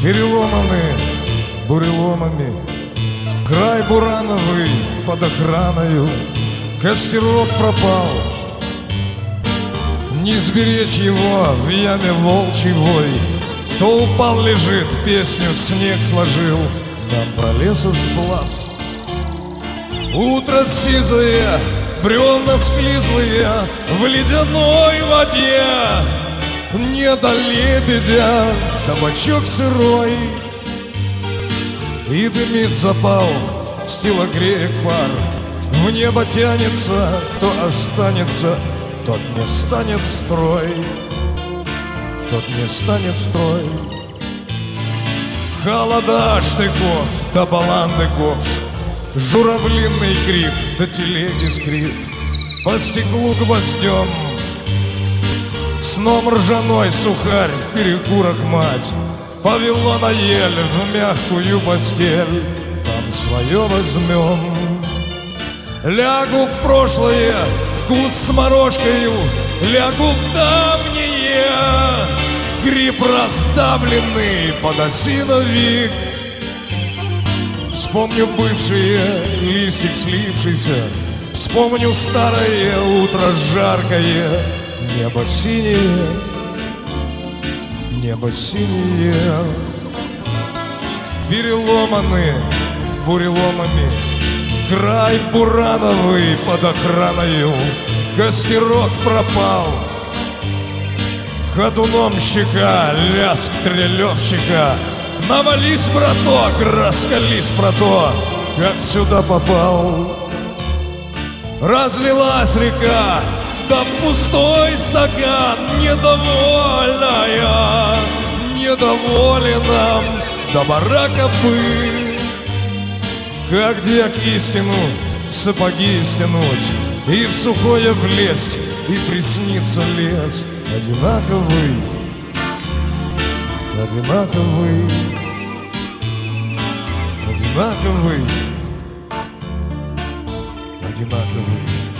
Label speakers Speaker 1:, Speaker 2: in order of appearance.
Speaker 1: Переломаны буреломами, край бурановый под охраною, костерок пропал, не сберечь его в яме волчьей. Кто упал, лежит, песню снег сложил нам про лесосплав. Утро сизое, бревна склизлые в ледяной воде, не до лебедя, табачок сырой. И дымит запал, стила греек пар, в небо тянется, кто останется, тот не станет в строй, тот не станет в строй. Холода штыков да баланды ковш, журавлиный крик да телеги скрип, по стеклу гвоздем, сном ржаной сухарь в перекурах мать повела на ель в мягкую постель, там свое возьмем. Лягу в прошлое, вкус с морожкою, лягу в давнее, гриб раздавленный под осиновик. Вспомню бывшие, листик слипшийся, вспомню старое утро жаркое, небо синее, небо синее. Переломаны буреломами, край бурановый под охраною, костерок пропал, ходуном щека, лязг трелевщика. Навались, браток, раскались про то, как сюда попал. Разлилась река, да в пустой стакан, недовольная, недоволенным до барака бы. Как дьяк истину сапоги стянуть и в сухое влезть, и приснится лес одинаковый, одинаковый, одинаковый, одинаковый.